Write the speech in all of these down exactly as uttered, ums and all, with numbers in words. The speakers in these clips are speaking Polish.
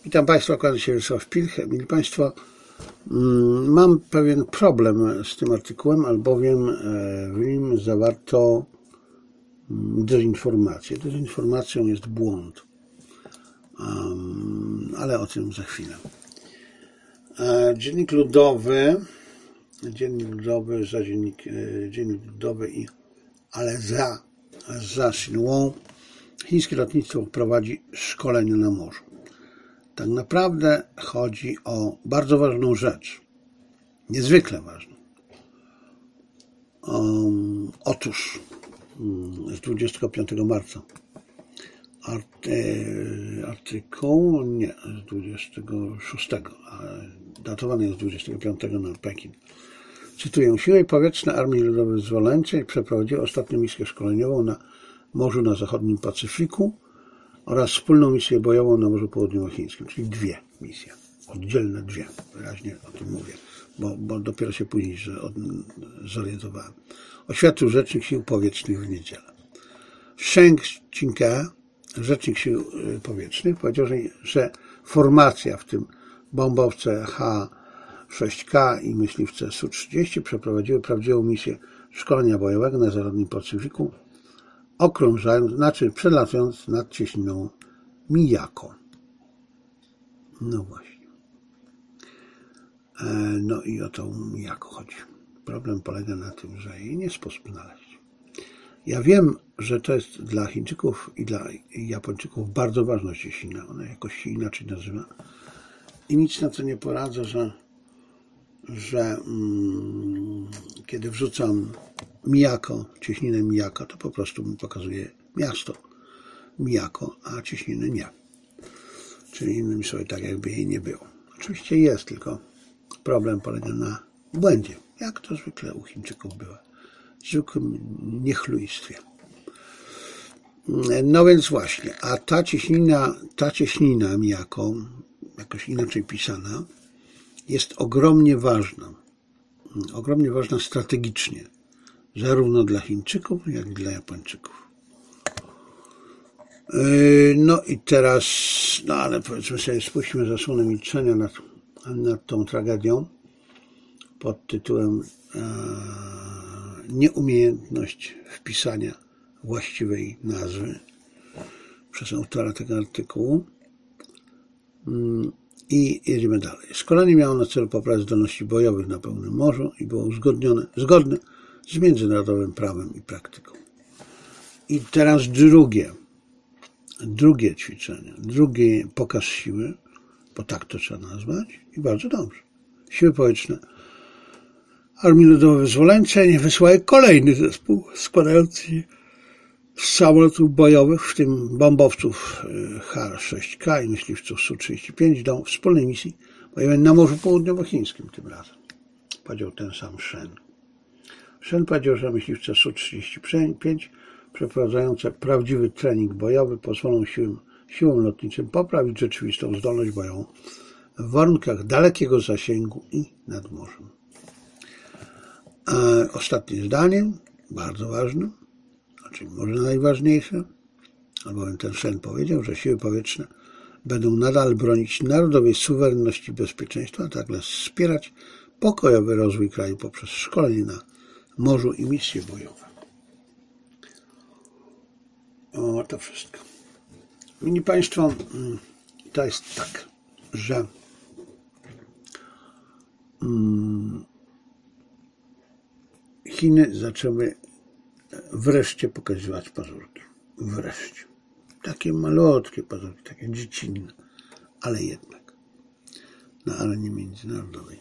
Witam Państwa, kłaniam się Wiesław Pilch. Mili Państwo, mam pewien problem z tym artykułem, albowiem w nim zawarto dezinformację. Dezinformacją jest błąd, ale o tym za chwilę. Dziennik Ludowy, Dziennik Ludowy, za dziennik, Dziennik Ludowy i ale za, za Xinhua chińskie lotnictwo prowadzi szkolenie na morzu. Tak naprawdę chodzi o bardzo ważną rzecz, niezwykle ważną. Um, otóż z dwudziestego piątego marca arty, artykuł, nie, z dwudziestego szóstego, datowany jest z dwudziestego piątego na Pekin. Cytuję: Siły powietrzne Armii Ludowo-Wyzwoleńczej przeprowadziły ostatnią misję szkoleniową na Morzu na Zachodnim Pacyfiku oraz wspólną misję bojową na Morzu Południowochińskim, czyli dwie misje, oddzielne dwie, wyraźnie o tym mówię, bo, bo dopiero się później zorientowałem. Oświadczył rzecznik Sił Powietrznych w niedzielę. Sheng Qingke, rzecznik Sił Powietrznych, powiedział, że, że formacja, w tym bombowce H sześć K i myśliwce S U trzydzieści, przeprowadziły prawdziwą misję szkolenia bojowego na Zachodnim Pacyfiku, okrążając, znaczy przelatując nad cieśniną Miyako. No właśnie. No i o tą Miyako chodzi. Problem polega na tym, że jej nie sposób znaleźć. Ja wiem, że to jest dla Chińczyków i dla Japończyków bardzo ważna cieśnina. Ona jakoś się inaczej nazywa. I nic na to nie poradzę, że, że mm, kiedy wrzucam Miyako, cieśninę Miyako, to po prostu mi pokazuje miasto Miyako, a cieśniny nie. Czyli innymi słowy, tak jakby jej nie było. Oczywiście jest, tylko problem polega na błędzie, jak to zwykle u Chińczyków bywa. Zwykłym niechlujstwie. No więc właśnie, a ta cieśnina, ta cieśnina Miyako, jakoś inaczej pisana, jest ogromnie ważna. Ogromnie ważna strategicznie. Zarówno dla Chińczyków, jak i dla Japończyków. No i teraz, no ale powiedzmy sobie, spuśćmy zasłonę milczenia nad, nad tą tragedią pod tytułem e, nieumiejętność wpisania właściwej nazwy przez autora tego artykułu. I jedziemy dalej. Szkolenie miało na celu poprawę zdolności bojowych na pełnym morzu i było uzgodnione, zgodne z międzynarodowym prawem i praktyką. I teraz drugie, drugie ćwiczenie, drugi pokaz siły, bo tak to trzeba nazwać, i bardzo dobrze. Siły powietrzne Armii Ludowo-Wyzwoleńczej wysłały kolejny zespół składający się z samolotów bojowych, w tym bombowców H sześć K i myśliwców S U trzydzieści pięć do wspólnej misji bojowej na Morzu Południowochińskim tym razem. Powiedział ten sam Shen. Shen powiedział, że myśliwce S U trzydzieści pięć przeprowadzające prawdziwy trening bojowy pozwolą siłom, siłom lotniczym poprawić rzeczywistą zdolność bojową w warunkach dalekiego zasięgu i nad morzem. A ostatnie zdanie, bardzo ważne, czyli może najważniejsze, albowiem ten Shen powiedział, że siły powietrzne będą nadal bronić narodowej suwerenności i bezpieczeństwa, a także wspierać pokojowy rozwój kraju poprzez szkolenie na morzu i misje bojowe. O, to wszystko. Mili Państwo, to jest tak, że Chiny zaczęły wreszcie pokazywać pazurki. Wreszcie. Takie malutkie pazurki, takie dziecinne, ale jednak na arenie międzynarodowej.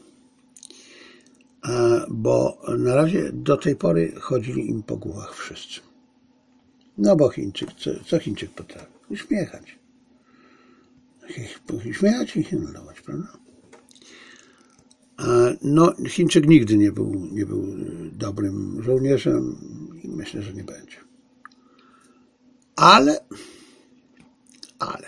A, bo na razie do tej pory chodzili im po głowach wszyscy. No bo Chińczyk, co, co Chińczyk potrafi? Uśmiechać. Uśmiechać i się nadawać, prawda? No, Chińczyk nigdy nie był, nie był dobrym żołnierzem i myślę, że nie będzie. Ale, ale,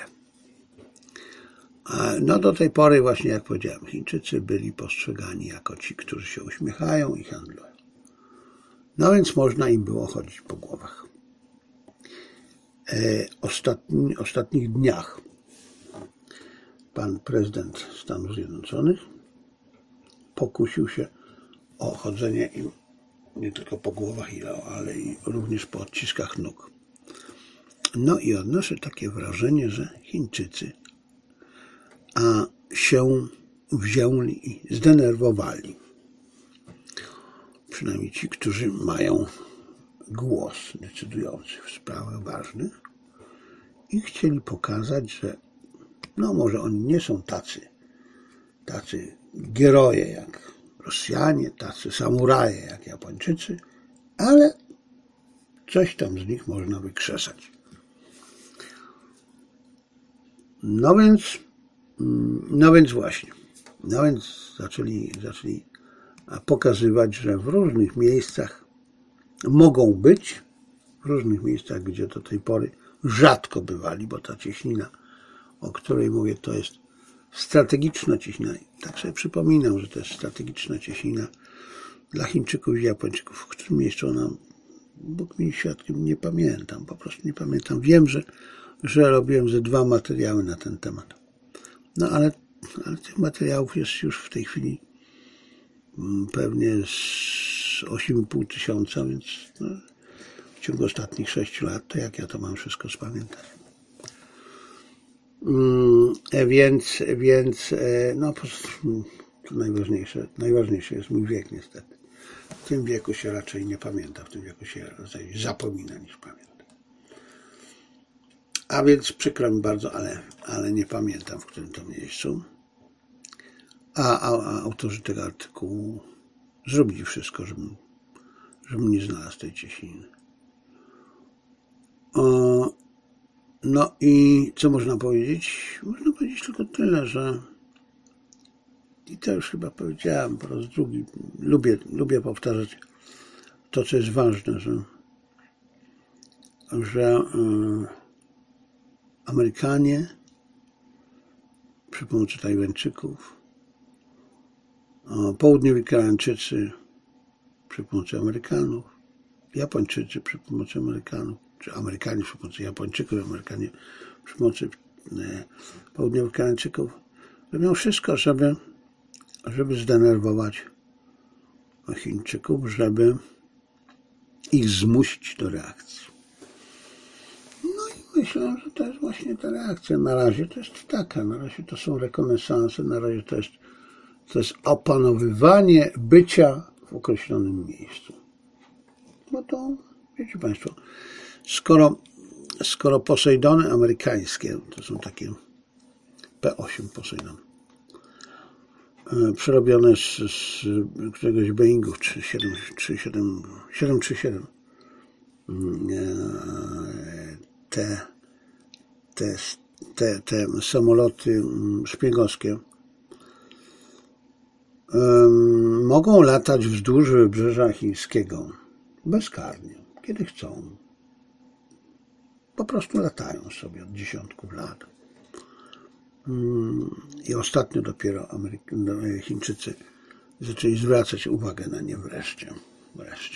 no do tej pory właśnie, jak powiedziałem, Chińczycy byli postrzegani jako ci, którzy się uśmiechają i handlują. No więc można im było chodzić po głowach. ostatni, ostatnich dniach pan prezydent Stanów Zjednoczonych pokusił się o chodzenie im nie tylko po głowach, ale i również po odciskach nóg. No i odnoszę takie wrażenie, że Chińczycy a się wzięli i zdenerwowali. Przynajmniej ci, którzy mają głos decydujący w sprawach ważnych i chcieli pokazać, że no może oni nie są tacy, tacy geroje jak Rosjanie, tacy samuraje jak Japończycy, ale coś tam z nich można wykrzesać. No więc, no więc właśnie, no więc zaczęli, zaczęli pokazywać, że w różnych miejscach mogą być, w różnych miejscach, gdzie do tej pory rzadko bywali, bo ta cieśnina, o której mówię, to jest strategiczna cieśnina. Tak sobie przypominam, że to jest strategiczna cieśnina dla Chińczyków i Japończyków. W którym miejscu ona, Bóg mi świadkiem, nie pamiętam, po prostu nie pamiętam. Wiem, że, że robiłem ze dwa materiały na ten temat. No ale, ale tych materiałów jest już w tej chwili pewnie z osiem i pół tysiąca, więc no, w ciągu ostatnich sześciu lat, to jak ja to mam wszystko spamiętać. Mm, więc, więc, no po prostu to najważniejsze, najważniejsze jest mój wiek niestety. W tym wieku się raczej nie pamięta, w tym wieku się raczej zapomina niż pamięta. A więc przykro mi bardzo, ale, ale nie pamiętam, w którym to miejscu. A, a, a autorzy tego artykułu zrobili wszystko, żebym, żebym nie znalazł tej cieśniny. O, no i co można powiedzieć? Można powiedzieć tylko tyle, że i to już chyba powiedziałem po raz drugi, lubię, lubię powtarzać to, co jest ważne, że, że e, Amerykanie przy pomocy Tajwańczyków, południowi Koreańczycy przy pomocy Amerykanów, Japończycy przy pomocy Amerykanów, czy Amerykanie przy pomocy Japończyków, Amerykanie przy pomocy e, południowych Koreańczyków, robią wszystko, żeby, żeby zdenerwować Chińczyków, żeby ich zmusić do reakcji. No i myślę, że to jest właśnie ta reakcja. Na razie to jest taka, na razie to są rekonesanse, na razie to jest, to jest opanowywanie bycia w określonym miejscu. Bo to, wiecie Państwo, skoro, skoro Posejdony amerykańskie, to są takie P osiem Poseidon, przerobione z, z któregoś Boeingów siedem trzy siedem, te, te, te, te samoloty szpiegowskie um, mogą latać wzdłuż wybrzeża chińskiego bezkarnie, kiedy chcą. Po prostu latają sobie od dziesiątków lat. Um, I ostatnio dopiero Ameryk- Chińczycy zaczęli zwracać uwagę na nie wreszcie. wreszcie.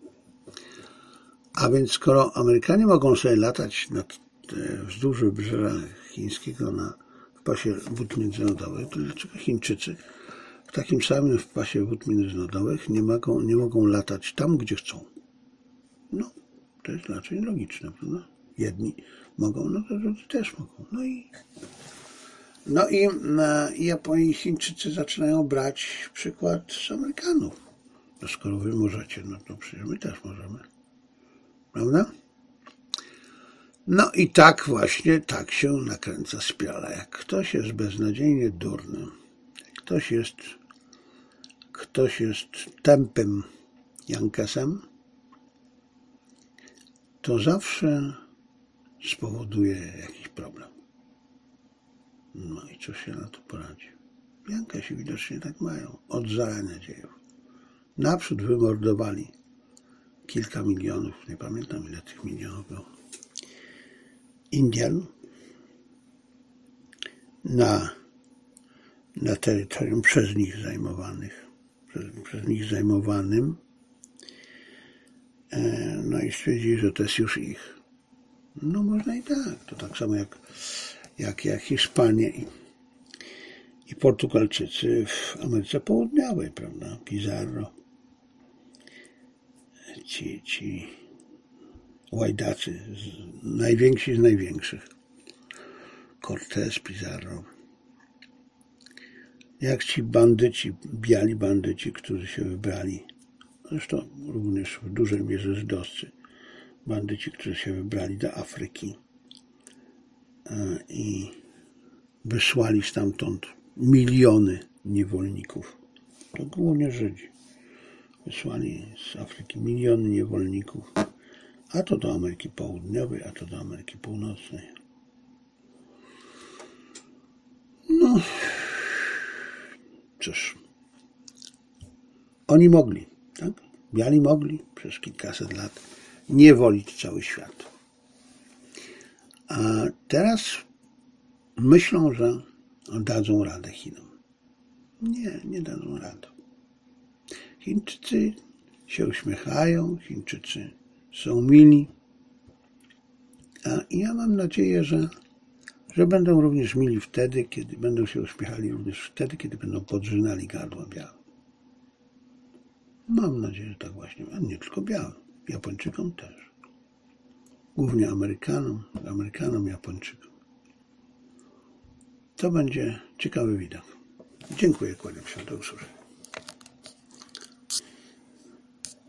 A więc skoro Amerykanie mogą sobie latać nad, wzdłuż wybrzeża chińskiego na, w pasie wód międzynarodowych, to dlaczego Chińczycy w takim samym w pasie wód międzynarodowych nie mogą, nie mogą latać tam, gdzie chcą? No, to jest raczej logiczne, prawda? Jedni mogą, no to drudzy też mogą. No i no i, i Japonii Chińczycy zaczynają brać przykład z Amerykanów. No skoro wy możecie, no to przecież my też możemy. Prawda? No i tak właśnie, tak się nakręca spirala. Jak ktoś jest beznadziejnie durny, jak ktoś jest, ktoś jest tępym Jankesem, to zawsze spowoduje jakiś problem. No i co się na to poradzi? Jankesi widocznie tak mają, od zarania dziejów. Naprzód wymordowali kilka milionów, nie pamiętam ile tych milionów było, Indian na, na terytorium przez nich zajmowanych, przez, przez nich zajmowanym. E, no i stwierdzili, że to jest już ich. No można i tak, to tak samo jak, jak, jak Hiszpanie i, Portugalczycy w Ameryce Południowej, prawda? Pizarro, ci, ci łajdacy, najwięksi z największych. Cortés, Pizarro. Jak ci bandyci, biali bandyci, którzy się wybrali, zresztą również w dużej mierze żydowscy bandyci, którzy się wybrali do Afryki i wysłali stamtąd miliony niewolników. To głównie Żydzi. Wysłali z Afryki miliony niewolników, a to do Ameryki Południowej, a to do Ameryki Północnej. No, cóż, oni mogli, tak? Biali mogli przez kilkaset lat niewolić cały świat. A teraz myślą, że dadzą radę Chinom. Nie, nie dadzą rady. Chińczycy się uśmiechają, Chińczycy są mili. A ja mam nadzieję, że, że będą również mili wtedy, kiedy będą się uśmiechali również wtedy, kiedy będą podrzynali gardła białym. Mam nadzieję, że tak właśnie, a nie tylko białym, Japończykom też. Głównie Amerykanom, Amerykanom, Japończykom. To będzie ciekawy widok. Dziękuję, kłaniam się, do usłyszenia.